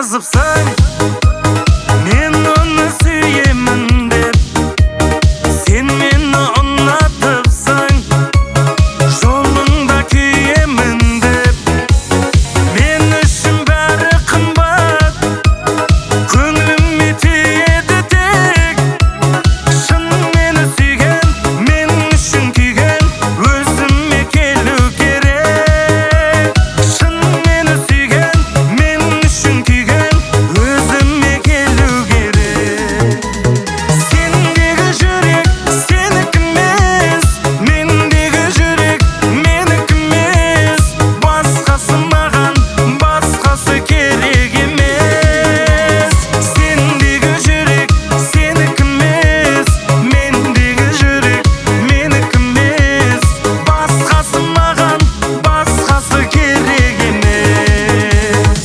жазыпсың, мен оны сүйемін деп. Сен мені ұнатыпсың, жолыңда күйемін деп. Мен үшін бәрі қымбат, көңіліме тиеді тек. Шын мені сүйген, мен үшін күйген, өзіме келу керек. Шын мені сүйген, мен үшін күйген, өзіме келу керек. Сендегі жүрек сенікі емес, мендегі жүрек менікі емес. Басқасы маған, басқасы керек емес. Сендегі жүрек сенікі емес, мендегі жүрек менікі емес. Басқасы маған, басқасы керек емес.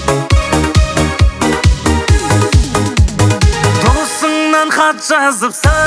Досыңнан хат жазыпсың,